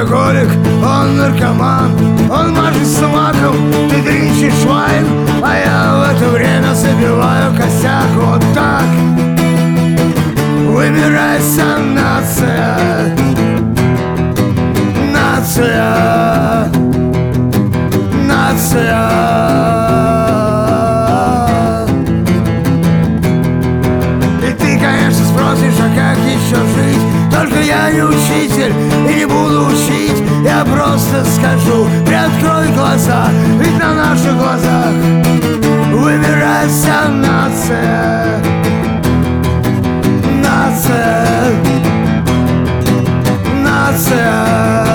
алкоголик, он наркоман, он мажется маком, ты дрищешь вайн, а я в это время забиваю косяк. Вот так вымирает вся нация. Нация, нация. И ты, конечно, спросишь, а как еще жить? Только я не учитель и не буду учить. Я просто скажу, приоткрой глаза, ведь на наших глазах вымирает вся нация. Нация, нация.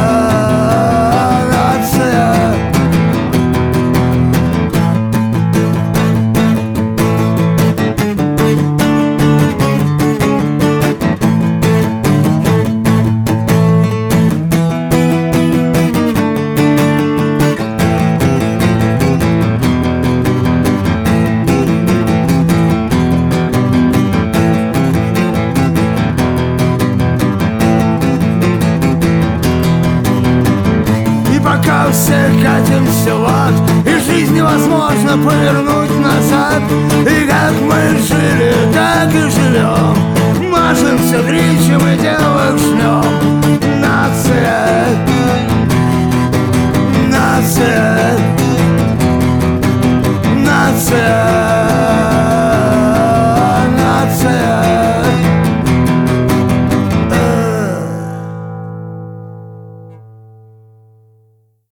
Пока все катимся в ад, и жизнь невозможно повернуть назад. И как мы жили, так и живем, мажемся, дрищем и девок жмем.